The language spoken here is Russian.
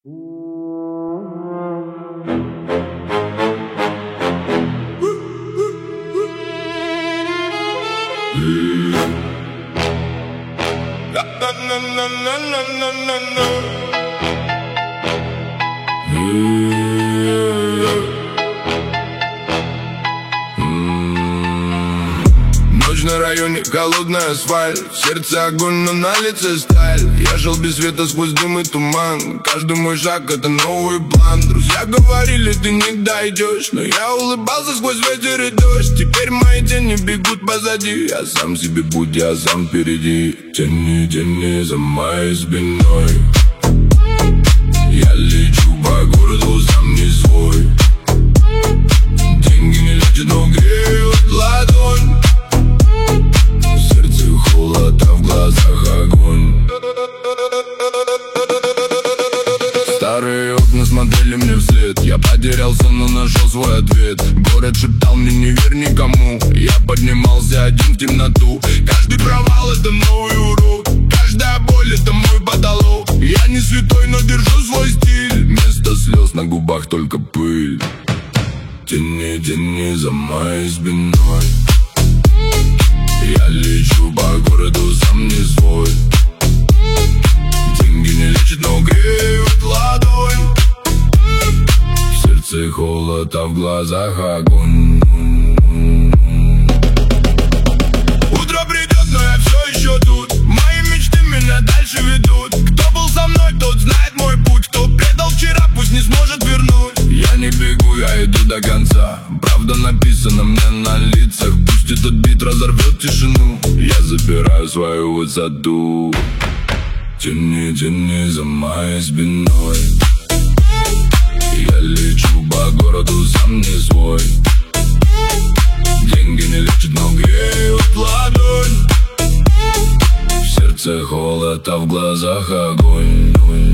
Ночь на районе, холодный асфальт, в сердце огонь, но на лице сталь. Я шел без света сквозь дым и туман, каждый мой шаг это новый план. Друзья говорили, ты не дойдешь, но я улыбался сквозь ветер и дождь. Теперь мои тени бегут позади, я сам себе путь, я сам впереди. Тени, тени за моей спиной, я лечу по городу, сам не свой. Деньги не лечат, но греют ладонь. В сердце холод, а в глазах огонь. Старые окна смотрели мне вслед, я потерялся, но нашел свой ответ. Город шептал мне не верь никому, я поднимался один в темноту. Каждый провал это новый урок, каждая боль это мой потолок. Я не святой, но держу свой стиль, вместо слез на губах только пыль. Тени, тени за моей спиной, я лечу по городу, сам не свой. Деньги не лечат, но греют ладонь. В сердце холод, а в глазах огонь. Утро придет, но я все еще тут. Мои мечты меня дальше ведут. Кто был со мной, тот знает мой путь. Кто предал вчера, пусть не сможет вернуть. Я не бегу, я иду до конца. Правда написана мне на лицах. Пусть этот бит разорвет тишину, я забираю свою высоту. Тени, тени за моей спиной, я лечу по городу, сам не свой. Деньги не лечат, но греют ладонь. В сердце холод, а в глазах огонь.